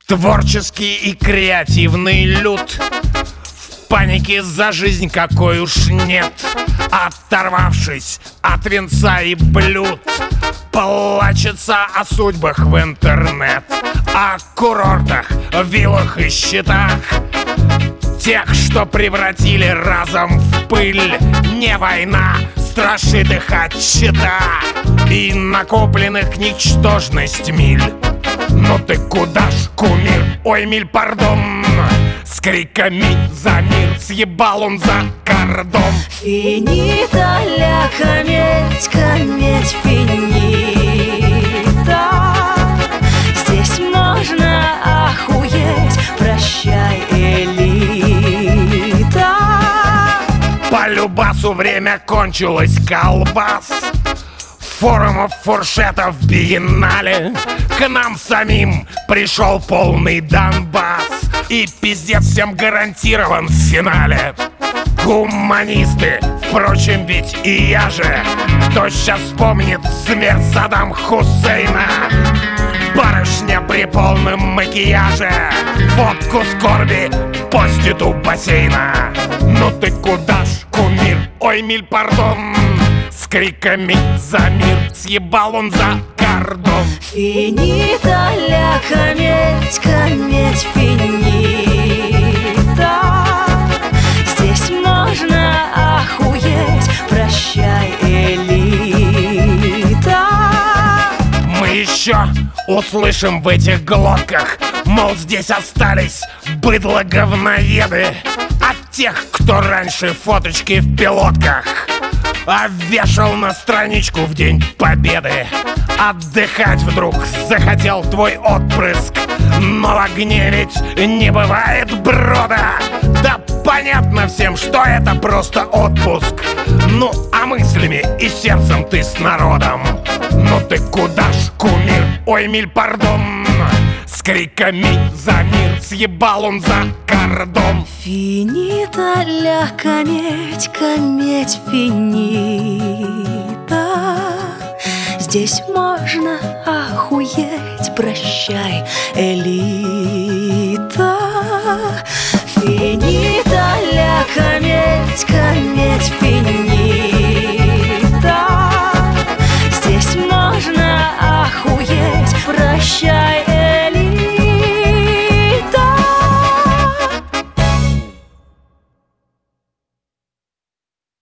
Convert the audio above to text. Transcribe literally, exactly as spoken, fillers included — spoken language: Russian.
Творческий и креативный люд в панике за жизнь какой уж нет. Оторвавшись от венца и блюд, плачется о судьбах в интернет, о курортах, виллах и счетах, тех, что превратили разом в пыль. Не война страшит их от щита и накопленных ничтожность миль. Ну ты куда ж, кумир? Ой, миль, пардон. С криками за мир съебал он за кордон. Финита ля кометь, кометь, финита. Здесь можно охуеть, прощай, элита. По любасу время кончилось, колбас. Форумов, фуршетов, биеннале. К нам самим пришел полный Донбасс, и пиздец всем гарантирован в финале. Гуманисты, впрочем, ведь и я же. Кто сейчас вспомнит смерть Саддама Хусейна? Барышня при полном макияже водку скорби постит у бассейна. Ну ты куда ж, кумир? Ой, миль, пардон. С криками за мир съебал он за кордон. Финита ля кометь, кометь, финита. Здесь можно охуеть, прощай, элита. Мы еще услышим в этих глотках, мол, здесь остались быдло-говноеды от тех, кто раньше фоточки в пилотках а вешал на страничку в День Победы. Отдыхать вдруг захотел твой отпрыск, но в огне ведь не бывает брода. Да понятно всем, что это просто отпуск. Ну а мыслями и сердцем ты с народом. Ну ты куда ж, кумир? Ой, миль, пардон. С криками за мир съебал он за кордон. Финита ля кометь, кометь, финита. Здесь можно охуеть, прощай, элита. Финита ля кометь, кометь, финита.